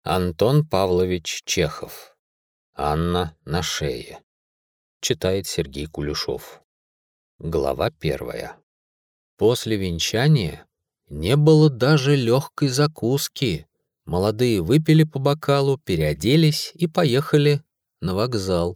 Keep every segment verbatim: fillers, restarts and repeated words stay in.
Антон Павлович Чехов. «Анна на шее». Читает Сергей Кулешов. Глава первая. После венчания не было даже легкой закуски. Молодые выпили по бокалу, переоделись и поехали на вокзал.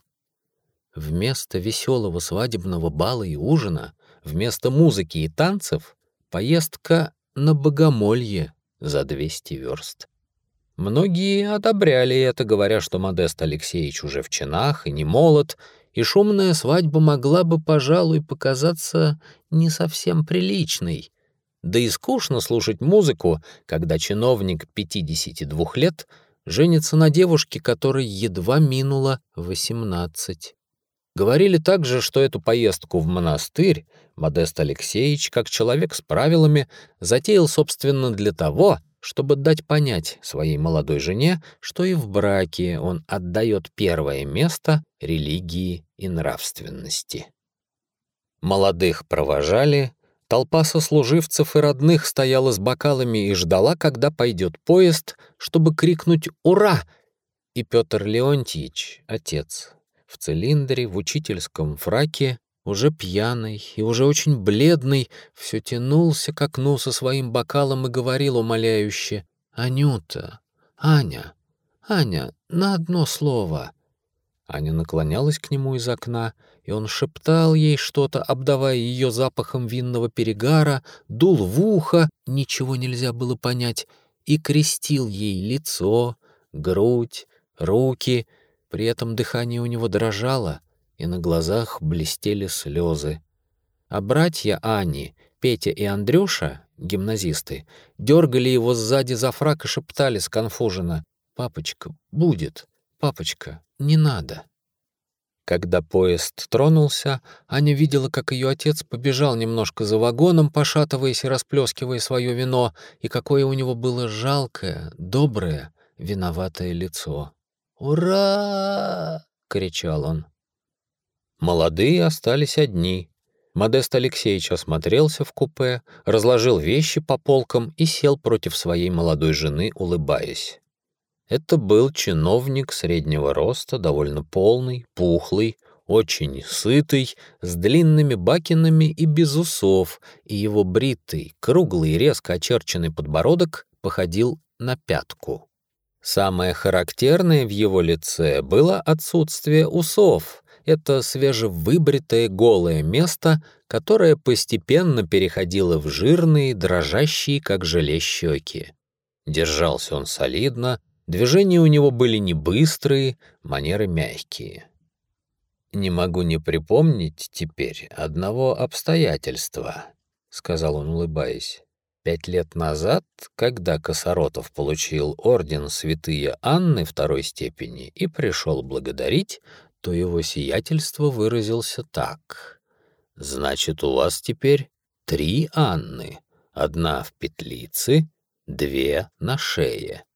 Вместо веселого свадебного бала и ужина, вместо музыки и танцев, поездка на богомолье за двести верст. Многие одобряли это, говоря, что Модест Алексеевич уже в чинах и не молод, и шумная свадьба могла бы, пожалуй, показаться не совсем приличной. Да и скучно слушать музыку, когда чиновник пятидесяти двух лет женится на девушке, которой едва минуло восемнадцать. Говорили также, что эту поездку в монастырь Модест Алексеевич, как человек с правилами, затеял, собственно, для того, чтобы дать понять своей молодой жене, что и в браке он отдает первое место религии и нравственности. Молодых провожали, толпа сослуживцев и родных стояла с бокалами и ждала, когда пойдет поезд, чтобы крикнуть «Ура!». И Петр Леонтьевич, отец, в цилиндре, в учительском фраке, уже пьяный и уже очень бледный, все тянулся к окну со своим бокалом и говорил умоляюще: «Анюта, Аня, Аня, на одно слово». Аня наклонялась к нему из окна, и он шептал ей что-то, обдавая ее запахом винного перегара, дул в ухо, ничего нельзя было понять, и крестил ей лицо, грудь, руки. При этом дыхание у него дрожало, и на глазах блестели слезы. А братья Ани, Петя и Андрюша, гимназисты, дергали его сзади за фрак и шептали сконфуженно: «Папочка, будет, папочка, не надо». Когда поезд тронулся, Аня видела, как ее отец побежал немножко за вагоном, пошатываясь и расплескивая свое вино, и какое у него было жалкое, доброе, виноватое лицо. «Ура!» — кричал он. Молодые остались одни. Модест Алексеевич осмотрелся в купе, разложил вещи по полкам и сел против своей молодой жены, улыбаясь. Это был чиновник среднего роста, довольно полный, пухлый, очень сытый, с длинными бакинами и без усов, и его бритый, круглый, резко очерченный подбородок походил на пятку. Самое характерное в его лице было отсутствие усов. Это свежевыбритое голое место, которое постепенно переходило в жирные, дрожащие, как желе, щеки. Держался он солидно, движения у него были не быстрые, манеры мягкие. «Не могу не припомнить теперь одного обстоятельства», — сказал он, улыбаясь. «Пять лет назад, когда Косоротов получил орден Святые Анны второй степени и пришел благодарить, то его сиятельство выразился так: «Значит, у вас теперь три Анны, одна в петлице, две на шее».